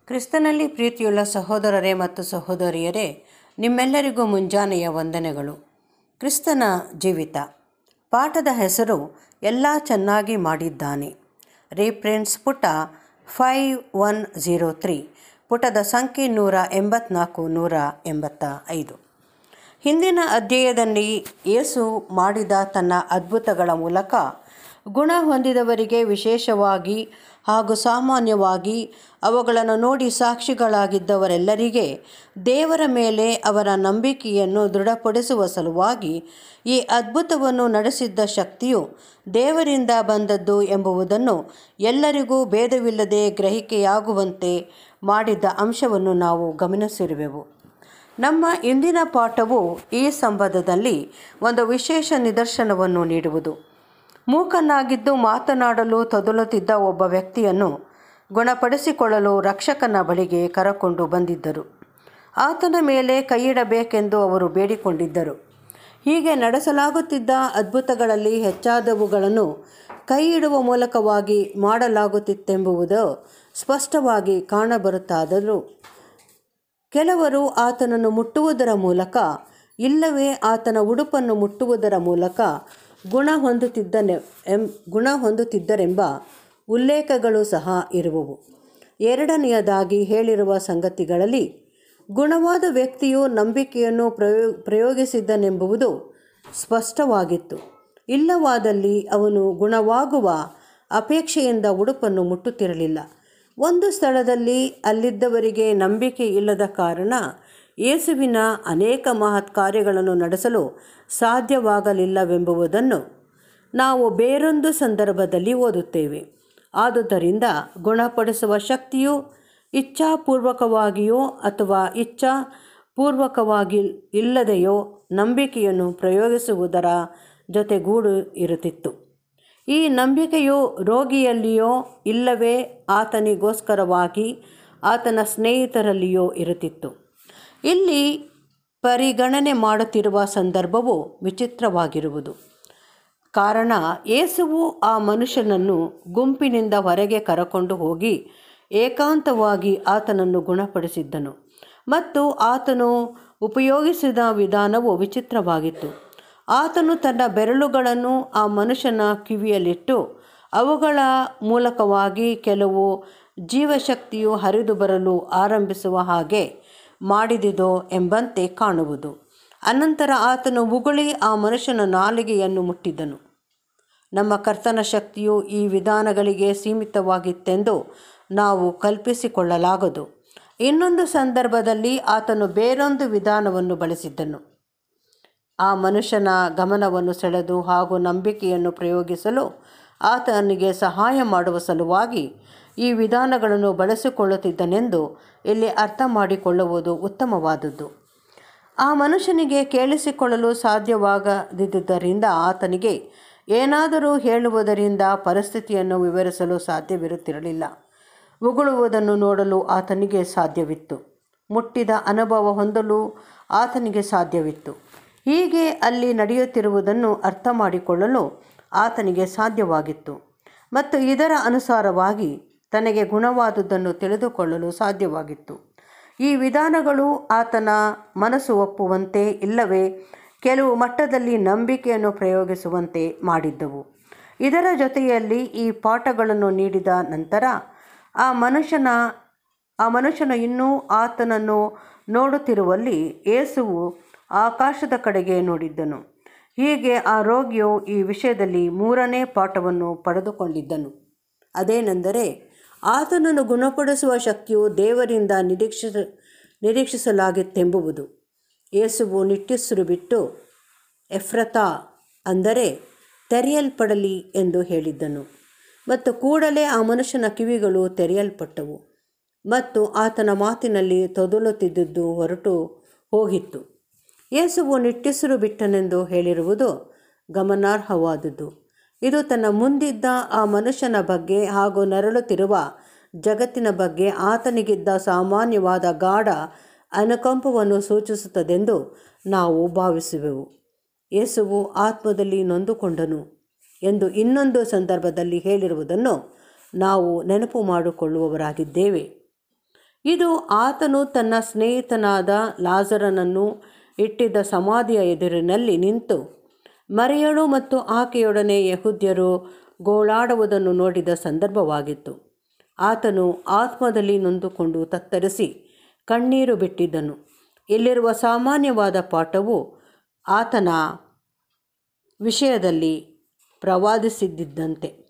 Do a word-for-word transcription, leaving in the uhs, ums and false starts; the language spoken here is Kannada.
ಕ್ರಿಸ್ತನಲ್ಲಿ ಪ್ರೀತಿಯುಳ್ಳ ಸಹೋದರರೇ ಮತ್ತು ಸಹೋದರಿಯರೇ, ನಿಮ್ಮೆಲ್ಲರಿಗೂ ಮುಂಜಾನೆಯ ವಂದನೆಗಳು. ಕ್ರಿಸ್ತನ ಜೀವಿತ ಪಾಠದ ಹೆಸರು ಎಲ್ಲ ಚೆನ್ನಾಗಿ ಮಾಡಿದ್ದಾನೆ. ರೀಪ್ರಿಂಟ್ಸ್ ಪುಟ ಫೈವ್ ಒನ್ ಝೀರೋ ತ್ರೀ, ಪುಟದ ಸಂಖ್ಯೆ ನೂರ ಎಂಬತ್ನಾಲ್ಕು ನೂರ ಎಂಬತ್ತ ಐದು. ಹಿಂದಿನ ಅಧ್ಯಾಯದಲ್ಲಿ ಯೇಸು ಮಾಡಿದ ತನ್ನ ಅದ್ಭುತಗಳ ಮೂಲಕ ಗುಣ ಹೊಂದಿದವರಿಗೆ ವಿಶೇಷವಾಗಿ ಹಾಗೂ ಸಾಮಾನ್ಯವಾಗಿ ಅವುಗಳನ್ನು ನೋಡಿ ಸಾಕ್ಷಿಗಳಾಗಿದ್ದವರೆಲ್ಲರಿಗೆ ದೇವರ ಮೇಲೆ ಅವರ ನಂಬಿಕೆಯನ್ನು ದೃಢಪಡಿಸುವ ಸಲುವಾಗಿ ಈ ಅದ್ಭುತವನ್ನು ನಡೆಸಿದ್ದ ಶಕ್ತಿಯು ದೇವರಿಂದ ಬಂದದ್ದು ಎಂಬುದನ್ನು ಎಲ್ಲರಿಗೂ ಭೇದವಿಲ್ಲದೆ ಗ್ರಹಿಕೆಯಾಗುವಂತೆ ಮಾಡಿದ್ದ ಅಂಶವನ್ನು ನಾವು ಗಮನಿಸಿರುವೆವು. ನಮ್ಮ ಇಂದಿನ ಪಾಠವು ಈ ಸಂಬಂಧದಲ್ಲಿ ಒಂದು ವಿಶೇಷ ನಿದರ್ಶನವನ್ನು ನೀಡುವುದು. ಮೂಕನಾಗಿದ್ದು ಮಾತನಾಡಲು ತೊದಲುತ್ತಿದ್ದ ಒಬ್ಬ ವ್ಯಕ್ತಿಯನ್ನು ಗುಣಪಡಿಸಿಕೊಳ್ಳಲು ರಕ್ಷಕನ ಬಳಿಗೆ ಕರಕೊಂಡು ಬಂದಿದ್ದರು. ಆತನ ಮೇಲೆ ಕೈಯಿಡಬೇಕೆಂದು ಅವರು ಬೇಡಿಕೊಂಡಿದ್ದರು. ಹೀಗೆ ನಡೆಸಲಾಗುತ್ತಿದ್ದ ಅದ್ಭುತಗಳಲ್ಲಿ ಹೆಚ್ಚಾದವುಗಳನ್ನು ಕೈಯಿಡುವ ಮೂಲಕವಾಗಿ ಮಾಡಲಾಗುತ್ತಿತ್ತೆಂಬುದು ಸ್ಪಷ್ಟವಾಗಿ ಕಾಣಬರುತ್ತಾದರೂ ಕೆಲವರು ಆತನನ್ನು ಮುಟ್ಟುವುದರ ಮೂಲಕ ಇಲ್ಲವೇ ಆತನ ಉಡುಪನ್ನು ಮುಟ್ಟುವುದರ ಮೂಲಕ ಗುಣ ಹೊಂದುತ್ತಿದ್ದನೆ ಎಂ ಗುಣ ಹೊಂದುತ್ತಿದ್ದರೆಂಬ ಉಲ್ಲೇಖಗಳು ಸಹ ಇರುವವು. ಎರಡನೆಯದಾಗಿ ಹೇಳಿರುವ ಸಂಗತಿಗಳಲ್ಲಿ ಗುಣವಾದ ವ್ಯಕ್ತಿಯು ನಂಬಿಕೆಯನ್ನು ಪ್ರಯೋ ಪ್ರಯೋಗಿಸಿದ್ದನೆಂಬುದು ಸ್ಪಷ್ಟವಾಗಿತ್ತು. ಇಲ್ಲವಾದಲ್ಲಿ ಅವನು ಗುಣವಾಗುವ ಅಪೇಕ್ಷೆಯಿಂದ ಉಡುಪನ್ನು ಮುಟ್ಟುತ್ತಿರಲಿಲ್ಲ. ಒಂದು ಸ್ಥಳದಲ್ಲಿ ಅಲ್ಲಿದ್ದವರಿಗೆ ನಂಬಿಕೆ ಇಲ್ಲದ ಕಾರಣ ಯೇಸುವಿನ ಅನೇಕ ಮಹತ್ ಕಾರ್ಯಗಳನ್ನು ನಡೆಸಲು ಸಾಧ್ಯವಾಗಲಿಲ್ಲವೆಂಬುದನ್ನು ನಾವು ಬೇರೊಂದು ಸಂದರ್ಭದಲ್ಲಿ ಓದುತ್ತೇವೆ. ಆದುದರಿಂದ ಗುಣಪಡಿಸುವ ಶಕ್ತಿಯು ಇಚ್ಛಾಪೂರ್ವಕವಾಗಿಯೋ ಅಥವಾ ಇಚ್ಛಾಪೂರ್ವಕವಾಗಿ ಇಲ್ಲದೆಯೋ ನಂಬಿಕೆಯನ್ನು ಪ್ರಯೋಗಿಸುವುದರ ಜೊತೆಗೂಡು ಇರುತ್ತಿತ್ತು. ಈ ನಂಬಿಕೆಯು ರೋಗಿಯಲ್ಲಿಯೋ ಇಲ್ಲವೇ ಆತನಿಗೋಸ್ಕರವಾಗಿ ಆತನ ಸ್ನೇಹಿತರಲ್ಲಿಯೋ ಇರುತ್ತಿತ್ತು. ಇಲ್ಲಿ ಪರಿಗಣನೆ ಮಾಡುತ್ತಿರುವ ಸಂದರ್ಭವು ವಿಚಿತ್ರವಾಗಿರುವುದು. ಕಾರಣ ಯೇಸುವು ಆ ಮನುಷ್ಯನನ್ನು ಗುಂಪಿನಿಂದ ಹೊರಗೆ ಕರಕೊಂಡು ಹೋಗಿ ಏಕಾಂತವಾಗಿ ಆತನನ್ನು ಗುಣಪಡಿಸಿದ್ದನು ಮತ್ತು ಆತನು ಉಪಯೋಗಿಸಿದ ವಿಧಾನವು ವಿಚಿತ್ರವಾಗಿತ್ತು. ಆತನು ತನ್ನ ಬೆರಳುಗಳನ್ನು ಆ ಮನುಷ್ಯನ ಕಿವಿಯಲ್ಲಿಟ್ಟು ಅವುಗಳ ಮೂಲಕವಾಗಿ ಕೆಲವು ಜೀವಶಕ್ತಿಯು ಹರಿದು ಬರಲು ಆರಂಭಿಸುವ ಹಾಗೆ ಮಾಡಿದಿದೋ ಎಂಬಂತೆ ಕಾಣುವುದು. ಅನಂತರ ಆತನು ಉಗುಳಿ ಆ ಮನುಷ್ಯನ ನಾಲಿಗೆಯನ್ನು ಮುಟ್ಟಿದನು. ನಮ್ಮ ಕರ್ತನ ಶಕ್ತಿಯು ಈ ವಿಧಾನಗಳಿಗೆ ಸೀಮಿತವಾಗಿತ್ತೆಂದು ನಾವು ಕಲ್ಪಿಸಿಕೊಳ್ಳಲಾಗದು. ಇನ್ನೊಂದು ಸಂದರ್ಭದಲ್ಲಿ ಆತನು ಬೇರೊಂದು ವಿಧಾನವನ್ನು ಬಳಸಿದ್ದನು. ಆ ಮನುಷ್ಯನ ಗಮನವನ್ನು ಸೆಳೆದು ಹಾಗೂ ನಂಬಿಕೆಯನ್ನು ಪ್ರಯೋಗಿಸಲು ಆತನಿಗೆ ಸಹಾಯ ಮಾಡುವ ಸಲುವಾಗಿ ಈ ವಿಧಾನಗಳನ್ನು ಬಳಸಿಕೊಳ್ಳುತ್ತಿದ್ದನೆಂದು ಇಲ್ಲಿ ಅರ್ಥ ಮಾಡಿಕೊಳ್ಳುವುದು ಉತ್ತಮವಾದದ್ದು. ಆ ಮನುಷ್ಯನಿಗೆ ಕೇಳಿಸಿಕೊಳ್ಳಲು ಸಾಧ್ಯವಾಗದಿದ್ದುದರಿಂದ ಆತನಿಗೆ ಏನಾದರೂ ಹೇಳುವುದರಿಂದ ಪರಿಸ್ಥಿತಿಯನ್ನು ವಿವರಿಸಲು ಸಾಧ್ಯವಿರುತ್ತಿರಲಿಲ್ಲ. ಉಗುಳುವುದನ್ನು ನೋಡಲು ಆತನಿಗೆ ಸಾಧ್ಯವಿತ್ತು. ಮುಟ್ಟಿದ ಅನುಭವ ಹೊಂದಲು ಆತನಿಗೆ ಸಾಧ್ಯವಿತ್ತು. ಹೀಗೆ ಅಲ್ಲಿ ನಡೆಯುತ್ತಿರುವುದನ್ನು ಅರ್ಥ ಮಾಡಿಕೊಳ್ಳಲು ಆತನಿಗೆ ಸಾಧ್ಯವಾಗಿತ್ತು ಮತ್ತು ಇದರ ಅನುಸಾರವಾಗಿ ತನಗೆ ಗುಣವಾದುದನ್ನು ತಿಳಿದುಕೊಳ್ಳಲು ಸಾಧ್ಯವಾಗಿತ್ತು. ಈ ವಿಧಾನಗಳು ಆತನ ಮನಸ್ಸು ಒಪ್ಪುವಂತೆ ಇಲ್ಲವೇ ಕೆಲವು ಮಟ್ಟದಲ್ಲಿ ನಂಬಿಕೆಯನ್ನು ಪ್ರಯೋಗಿಸುವಂತೆ ಮಾಡಿದ್ದವು. ಇದರ ಜೊತೆಯಲ್ಲಿ ಈ ಪಾಠಗಳನ್ನು ನೀಡಿದ ನಂತರ ಆ ಮನುಷ್ಯನ ಆ ಮನುಷ್ಯನು ಇನ್ನೂ ಆತನನ್ನು ನೋಡುತ್ತಿರುವಲ್ಲಿ ಯೇಸುವು ಆಕಾಶದ ಕಡೆಗೆ ನೋಡಿದ್ದನು. ಹೀಗೆ ಆ ರೋಗಿಯು ಈ ವಿಷಯದಲ್ಲಿ ಮೂರನೇ ಪಾಠವನ್ನು ಪಡೆದುಕೊಂಡಿದ್ದನು. ಅದೇನೆಂದರೆ ಆತನನ್ನು ಗುಣಪಡಿಸುವ ಶಕ್ತಿಯು ದೇವರಿಂದ ನಿರೀಕ್ಷಿಸ ನಿರೀಕ್ಷಿಸಲಾಗಿತ್ತೆಂಬುದು. ಯೇಸುವು ನಿಟ್ಟುಸಿರು ಬಿಟ್ಟು ಎಫ್ರತಾ ಅಂದರೆ ತೆರೆಯಲ್ಪಡಲಿ ಎಂದು ಹೇಳಿದ್ದನು ಮತ್ತು ಕೂಡಲೇ ಆ ಮನುಷ್ಯನ ಕಿವಿಗಳು ತೆರೆಯಲ್ಪಟ್ಟವು ಮತ್ತು ಆತನ ಮಾತಿನಲ್ಲಿ ತೊದಲುತ್ತಿದ್ದುದು ಹೊರಟು ಹೋಗಿತ್ತು. ಯೇಸುವು ನಿಟ್ಟುಸಿರು ಬಿಟ್ಟನೆಂದು ಹೇಳಿರುವುದು ಗಮನಾರ್ಹವಾದುದು. ಇದು ತನ್ನ ಮುಂದಿದ್ದ ಆ ಮನುಷ್ಯನ ಬಗ್ಗೆ ಹಾಗೂ ನರಳುತ್ತಿರುವ ಜಗತ್ತಿನ ಬಗ್ಗೆ ಆತನಿಗಿದ್ದ ಸಾಮಾನ್ಯವಾದ ಗಾಢ ಅನುಕಂಪವನ್ನು ಸೂಚಿಸುತ್ತದೆಂದು ನಾವು ಭಾವಿಸುವೆವು. ಯೇಸುವು ಆತ್ಮದಲ್ಲಿ ನೊಂದುಕೊಂಡನು ಎಂದು ಇನ್ನೊಂದು ಸಂದರ್ಭದಲ್ಲಿ ಹೇಳಿರುವುದನ್ನು ನಾವು ನೆನಪು ಮಾಡಿಕೊಳ್ಳುವವರಾಗಿದ್ದೇವೆ. ಇದು ಆತನು ತನ್ನ ಸ್ನೇಹಿತನಾದ ಲಾಜರನನ್ನು ಇಟ್ಟಿದ್ದ ಸಮಾಧಿಯ ಎದುರಿನಲ್ಲಿ ನಿಂತು ಮರಿಯಳು ಮತ್ತು ಆಕೆಯೊಡನೆ ಯೆಹೂದ್ಯರು ಗೋಳಾಡುವುದನ್ನು ನೋಡಿದ ಸಂದರ್ಭವಾಗಿತ್ತು. ಆತನು ಆತ್ಮದಲ್ಲಿ ನೊಂದುಕೊಂಡು ತತ್ತರಿಸಿ ಕಣ್ಣೀರು ಬಿಟ್ಟಿದ್ದನು. ಇಲ್ಲಿರುವ ಸಾಮಾನ್ಯವಾದ ಪಾಠವು ಆತನ ವಿಷಯದಲ್ಲಿ ಪ್ರವಾದಿಸಿದ್ದಂತೆ